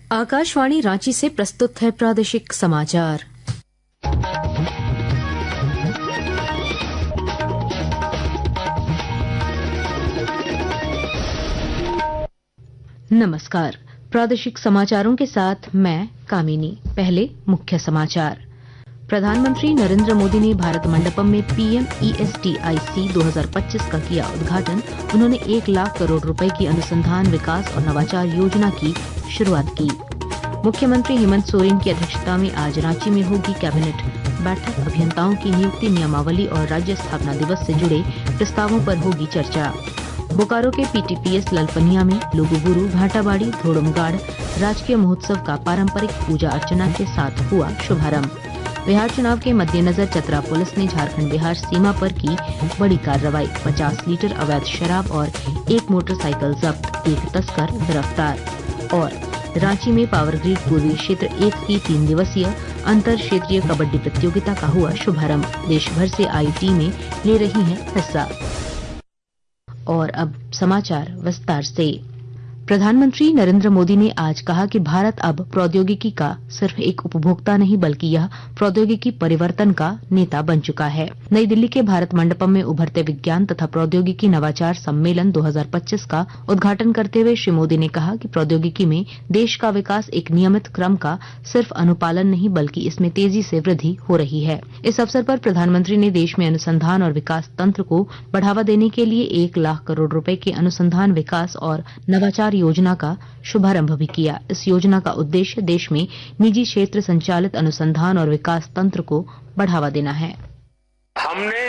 आकाशवाणी रांची से प्रस्तुत है प्रादेशिक समाचार। नमस्कार, प्रादेशिक समाचारों के साथ मैं कामिनी। पहले मुख्य समाचार। प्रधानमंत्री नरेंद्र मोदी ने भारत मंडपम में पीएम ESTIC 2025 का किया उद्घाटन। उन्होंने 1 लाख करोड़ रुपए की अनुसंधान, विकास और नवाचार योजना की शुरुआत की। मुख्यमंत्री हेमंत सोरेन की अध्यक्षता में आज रांची में होगी कैबिनेट बैठक। अभियंताओं की नियुक्ति, नियमावली और राज्य स्थापना दिवस से जुड़े प्रस्तावों पर होगी चर्चा। बोकारो के PTPS ललपनिया में लुगुबुरु, भाटाबाड़ी, धोड़मगाड़ राजकीय महोत्सव का पारंपरिक पूजा अर्चना के साथ हुआ शुभारंभ। बिहार चुनाव के मद्देनजर चतरा पुलिस ने झारखंड बिहार सीमा पर की बड़ी कार्रवाई। 50 लीटर अवैध शराब और 1 मोटरसाइकिल जब्त, 1 तस्कर गिरफ्तार। और रांची में पावर ग्रिड पूर्वी क्षेत्र 1 की 3 दिवसीय अंतर क्षेत्रीय कबड्डी प्रतियोगिता का हुआ शुभारंभ। देश भर से आई टीमें ले रही हैं हिस्सा। और अब समाचार विस्तार से। प्रधानमंत्री नरेंद्र मोदी ने आज कहा कि भारत अब प्रौद्योगिकी का सिर्फ एक उपभोक्ता नहीं बल्कि यह प्रौद्योगिकी परिवर्तन का नेता बन चुका है। नई दिल्ली के भारत मंडपम में उभरते विज्ञान तथा प्रौद्योगिकी नवाचार सम्मेलन 2025 का उद्घाटन करते हुए श्री मोदी ने कहा कि प्रौद्योगिकी में देश का विकास एक नियमित क्रम का सिर्फ अनुपालन नहीं बल्कि इसमें तेजी से वृद्धि हो रही है। इस अवसर पर प्रधानमंत्री ने देश में अनुसंधान और विकास तंत्र को बढ़ावा देने के लिए 1 लाख करोड़ रुपए के अनुसंधान, विकास और नवाचार योजना का शुभारंभ भी किया। इस योजना का उद्देश्य देश में निजी क्षेत्र संचालित अनुसंधान और विकास तंत्र को बढ़ावा देना है। हमने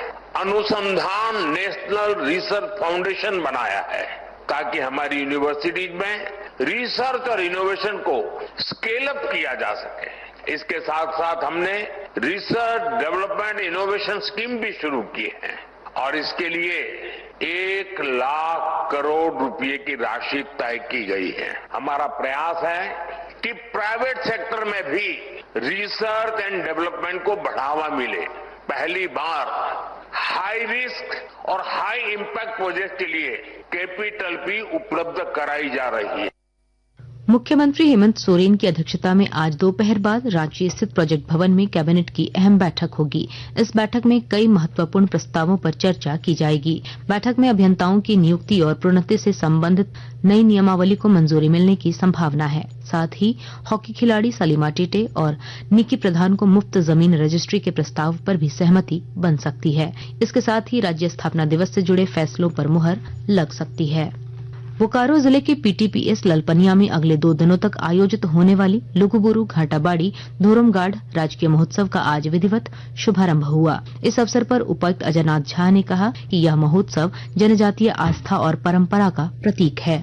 अनुसंधान नेशनल रिसर्च फाउंडेशन बनाया है ताकि हमारी यूनिवर्सिटीज में रिसर्च और इनोवेशन को स्केल अप किया जा सके। इसके साथ साथ हमने रिसर्च डेवलपमेंट इनोवेशन स्कीम भी शुरू की है और इसके लिए 1 लाख करोड़ रुपए की राशि तय की गई है। हमारा प्रयास है कि प्राइवेट सेक्टर में भी रिसर्च एंड डेवलपमेंट को बढ़ावा मिले। पहली बार हाई रिस्क और हाई इम्पैक्ट प्रोजेक्ट के लिए कैपिटल भी उपलब्ध कराई जा रही है। मुख्यमंत्री हेमंत सोरेन की अध्यक्षता में आज दोपहर बाद रांची स्थित प्रोजेक्ट भवन में कैबिनेट की अहम बैठक होगी। इस बैठक में कई महत्वपूर्ण प्रस्तावों पर चर्चा की जाएगी। बैठक में अभियंताओं की नियुक्ति और प्रोन्नति से संबंधित नई नियमावली को मंजूरी मिलने की संभावना है। साथ ही हॉकी खिलाड़ी सलीमा टेटे और निकी प्रधान को मुफ्त जमीन रजिस्ट्री के प्रस्ताव पर भी सहमति बन सकती है। इसके साथ ही राज्य स्थापना दिवस से जुड़े फैसलों पर मुहर लग सकती है। बोकारो जिले के PTPS ललपनिया में अगले 2 दिनों तक आयोजित होने वाली लुगुबुरु, घाटाबाड़ी, धोरमगाड़ राजकीय महोत्सव का आज विधिवत शुभारंभ हुआ। इस अवसर पर उपायुक्त अजयनाथ झा ने कहा कि यह महोत्सव जनजातीय आस्था और परंपरा का प्रतीक है।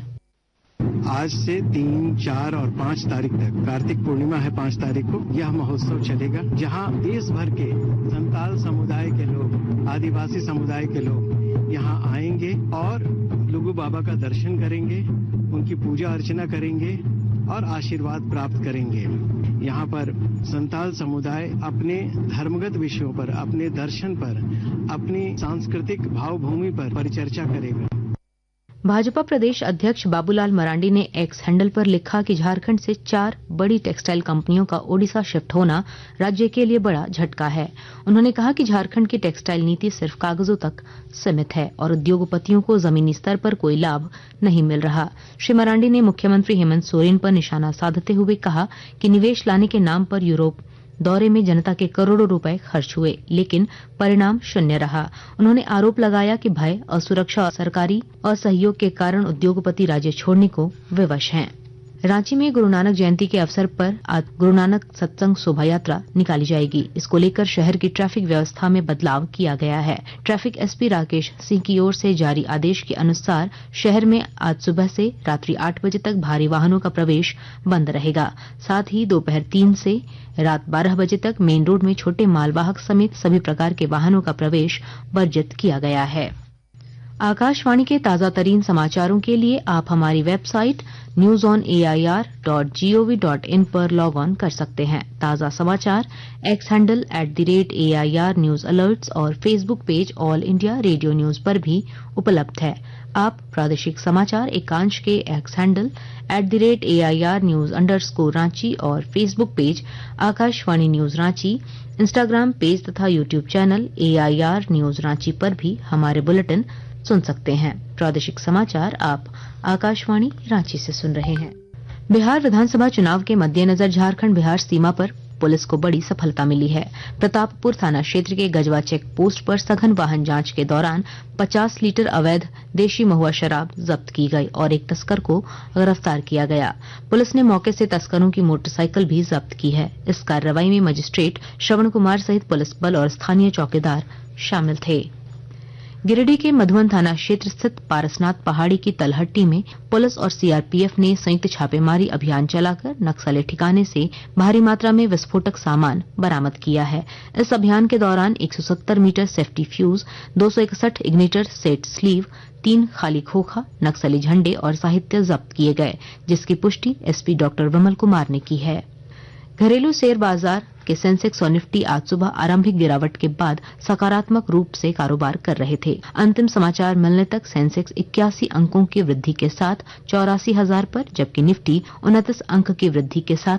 आज से 3, 4 और 5 तारीख तक, कार्तिक पूर्णिमा है 5 तारीख को, यह महोत्सव चलेगा जहां देश भर के संताल समुदाय के लोग, आदिवासी समुदाय के लोग यहां आएंगे और लुगु बाबा का दर्शन करेंगे, उनकी पूजा अर्चना करेंगे और आशीर्वाद प्राप्त करेंगे। यहाँ पर संताल समुदाय अपने धर्मगत विषयों पर, अपने दर्शन पर, अपनी सांस्कृतिक भावभूमि पर परिचर्चा करेगा। भाजपा प्रदेश अध्यक्ष बाबूलाल मरांडी ने एक्स हैंडल पर लिखा कि झारखंड से 4 बड़ी टेक्सटाइल कंपनियों का ओडिशा शिफ्ट होना राज्य के लिए बड़ा झटका है। उन्होंने कहा कि झारखंड की टेक्सटाइल नीति सिर्फ कागजों तक सीमित है और उद्योगपतियों को जमीनी स्तर पर कोई लाभ नहीं मिल रहा। श्री मरांडी ने मुख्यमंत्री हेमंत सोरेन पर निशाना साधते हुए कहा कि निवेश लाने के नाम पर यूरोप दौरे में जनता के करोड़ों रुपए खर्च हुए लेकिन परिणाम शून्य रहा। उन्होंने आरोप लगाया कि भय, असुरक्षा और सरकारी असहयोग के कारण उद्योगपति राज्य छोड़ने को विवश हैं। रांची में गुरु नानक जयंती के अवसर पर आज गुरु नानक सत्संग शोभा यात्रा निकाली जाएगी। इसको लेकर शहर की ट्रैफिक व्यवस्था में बदलाव किया गया है। ट्रैफिक SP राकेश सिंह की ओर से जारी आदेश के अनुसार शहर में आज सुबह से रात्रि 8 बजे तक भारी वाहनों का प्रवेश बंद रहेगा। साथ ही दोपहर 3 से रात 12 बजे तक मेन रोड में छोटे मालवाहक समेत सभी प्रकार के वाहनों का प्रवेश वर्जित किया गया है। आकाशवाणी के ताजा तरीन समाचारों के लिए आप हमारी वेबसाइट newsonair.gov.in पर लॉग ऑन कर सकते हैं। ताजा समाचार X handle @AIR news alerts और Facebook page All India Radio news पर भी उपलब्ध है। आप प्रादेशिक समाचार एकांश के एक्स हैंडल @AIR न्यूज _ और Facebook page Akashvani news Ranchi, Instagram page तथा YouTube channel AIR news Ranchi पर भी हमारे बुलेटिन सुन सकते हैं। प्रादेशिक समाचार आप आकाशवाणी रांची से सुन रहे हैं। बिहार विधानसभा चुनाव के मद्देनजर झारखंड बिहार सीमा पर पुलिस को बड़ी सफलता मिली है। प्रतापपुर थाना क्षेत्र के गजवा चेक पोस्ट पर सघन वाहन जांच के दौरान 50 लीटर अवैध देशी महुआ शराब जब्त की गई और एक तस्कर को गिरफ्तार किया गया। पुलिस ने मौके से तस्करों की मोटरसाइकिल भी जब्त की है। इस कार्रवाई में मजिस्ट्रेट श्रवण कुमार सहित पुलिस बल और स्थानीय चौकीदार शामिल थे। गिरिडीह के मधुवन थाना क्षेत्र स्थित पारसनाथ पहाड़ी की तलहट्टी में पुलिस और सीआरपीएफ ने संयुक्त छापेमारी अभियान चलाकर नक्सली ठिकाने से भारी मात्रा में विस्फोटक सामान बरामद किया है। इस अभियान के दौरान 170 metre safety fuse, 261 igniter set sleeve, 3 खाली खोखा, नक्सली झंडे और साहित्य जब्त किए गए, जिसकी पुष्टि एसपी डॉक्टर विमल कुमार ने की है। घरेलू शेयर बाजार के सेंसेक्स और निफ्टी आज सुबह आरंभिक गिरावट के बाद सकारात्मक रूप से कारोबार कर रहे थे। अंतिम समाचार मिलने तक सेंसेक्स 81 अंकों की वृद्धि के साथ 84,000 पर, जबकि निफ्टी 29 अंक की वृद्धि के साथ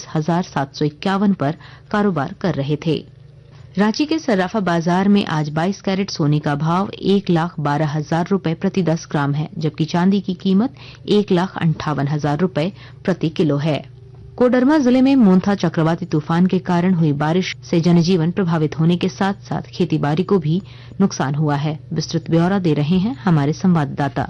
25,751 पर कारोबार कर रहे थे। रांची के सर्राफा बाजार में आज 22 कैरेट सोने का भाव 1,12,000 रूपये प्रति 10 ग्राम है, जबकि चांदी की कीमत 1,58,000 रूपये प्रति किलो है। कोडरमा जिले में मोन्था चक्रवाती तूफान के कारण हुई बारिश से जनजीवन प्रभावित होने के साथ साथ खेतीबाड़ी को भी नुकसान हुआ है। विस्तृत ब्यौरा दे रहे हैं हमारे संवाददाता।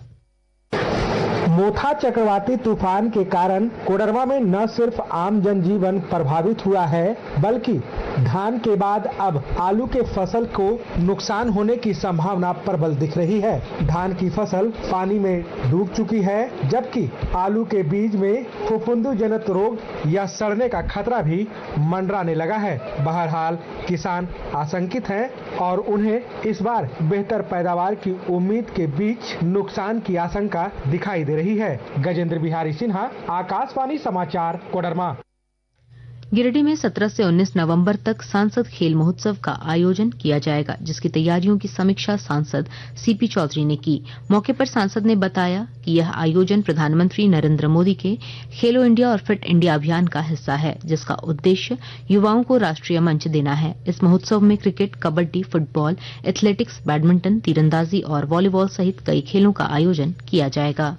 मोथा चक्रवाती तूफान के कारण कोडरमा में न सिर्फ आम जनजीवन प्रभावित हुआ है, बल्कि धान के बाद अब आलू के फसल को नुकसान होने की संभावना प्रबल दिख रही है। धान की फसल पानी में डूब चुकी है, जबकि आलू के बीज में फफूंदी जनित रोग या सड़ने का खतरा भी मंडराने लगा है। बहरहाल किसान आशंकित हैं और उन्हें इस बार बेहतर पैदावार की उम्मीद के बीच नुकसान की आशंका दिखाई दे रही है। गजेंद्र बिहारी सिन्हा, आकाशवाणी समाचार, कोडरमा। गिरिडीह में 17 से 19 नवंबर तक सांसद खेल महोत्सव का आयोजन किया जाएगा, जिसकी तैयारियों की समीक्षा सांसद सीपी चौधरी ने की। मौके पर सांसद ने बताया कि यह आयोजन प्रधानमंत्री नरेंद्र मोदी के खेलो इंडिया और फिट इंडिया अभियान का हिस्सा है, जिसका उद्देश्य युवाओं को राष्ट्रीय मंच देना है। इस महोत्सव में cricket, kabaddi, football, athletics, badminton, तीरंदाजी और वॉलीबॉल सहित कई खेलों का आयोजन किया जाएगा।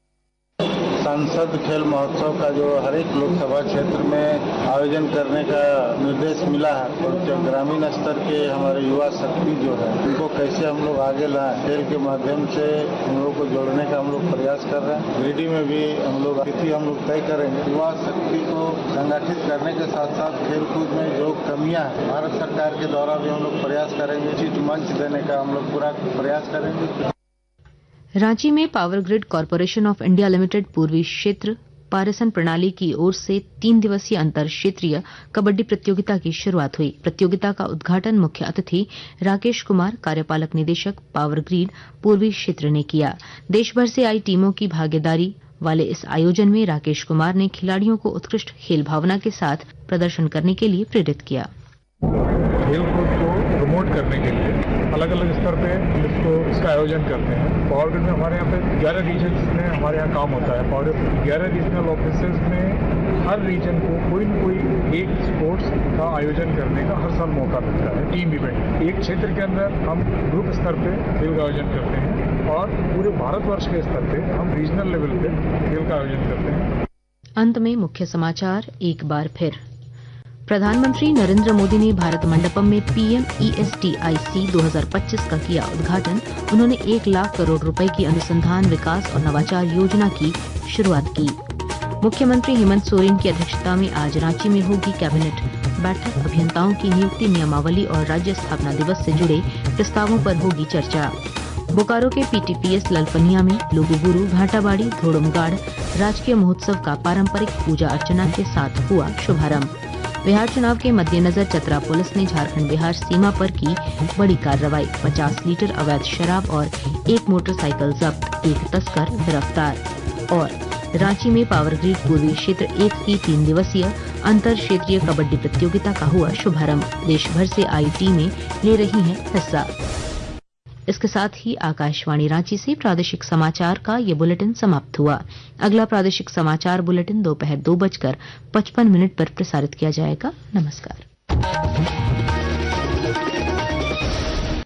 सांसद खेल महोत्सव का जो हर एक लोकसभा क्षेत्र में आयोजन करने का निर्देश मिला है, और जो ग्रामीण स्तर के हमारे युवा शक्ति जो है उनको कैसे हम लोग आगे लाएं, खेल के माध्यम से हम लोग को जोड़ने का हम लोग प्रयास कर रहे हैं। गिरिडीह में भी हम लोग तिथि हम लोग तय करेंगे। युवा शक्ति को संगठित करने के साथ साथ खेल कूद में जो कमियां है, भारत सरकार के द्वारा भी हम लोग प्रयास करेंगे। उचित मंच देने का हम लोग पूरा प्रयास करेंगे। रांची में Power Grid Corporation of India Limited पूर्वी क्षेत्र पारेषण प्रणाली की ओर से 3 दिवसीय अंतर क्षेत्रीय कबड्डी प्रतियोगिता की शुरुआत हुई। प्रतियोगिता का उद्घाटन मुख्य अतिथि राकेश कुमार, कार्यपालक निदेशक पावर ग्रिड पूर्वी क्षेत्र ने किया। देश भर से आई टीमों की भागीदारी वाले इस आयोजन में राकेश कुमार ने खिलाड़ियों को उत्कृष्ट खेल भावना के साथ प्रदर्शन करने के लिए प्रेरित किया। खेल कूद को प्रमोट करने के लिए अलग अलग स्तर पे इसका आयोजन करते हैं। पावर ग्रिड में हमारे यहाँ पे 11 रीजन में हमारे यहाँ काम होता है। पावर 11 रीजनल ऑफिसेज में हर रीजन को कोई न कोई एक स्पोर्ट्स का आयोजन करने का हर साल मौका मिलता है। टीम इवेंट एक क्षेत्र के अंदर हम ग्रुप स्तर पे खेल का आयोजन करते हैं और पूरे भारतवर्ष के स्तर पे हम रीजनल लेवल पे खेल का आयोजन करते हैं। अंत में मुख्य समाचार एक बार फिर। प्रधानमंत्री नरेंद्र मोदी ने भारत मंडपम में PMESTIC 2025 का किया उद्घाटन। उन्होंने 1 लाख करोड़ रुपए की अनुसंधान, विकास और नवाचार योजना की शुरुआत की। मुख्यमंत्री हेमंत सोरेन की अध्यक्षता में आज रांची में होगी कैबिनेट बैठक। अभियंताओं की नियुक्ति, नियमावली और राज्य स्थापना दिवस से जुड़े प्रस्तावों पर होगी चर्चा। बोकारो के PTPS ललपनिया में लुगुबुरु, भाटाबाड़ी, धोड़मगाड़ राजकीय महोत्सव का पारंपरिक पूजा अर्चना के साथ हुआ शुभारंभ। बिहार चुनाव के मद्देनजर चतरा पुलिस ने झारखंड बिहार सीमा पर की बड़ी कार्रवाई। 50 लीटर अवैध शराब और एक मोटरसाइकिल जब्त, एक तस्कर गिरफ्तार। और रांची में पावर ग्रिड पूर्वी क्षेत्र 1 की 3 दिवसीय अंतर क्षेत्रीय कबड्डी प्रतियोगिता का हुआ शुभारंभ। देश भर से आई टीमें ले रही हैं हिस्सा। इसके साथ ही आकाशवाणी रांची से प्रादेशिक समाचार का ये बुलेटिन समाप्त हुआ। अगला प्रादेशिक समाचार बुलेटिन दोपहर 2:55 पर प्रसारित किया जाएगा। नमस्कार।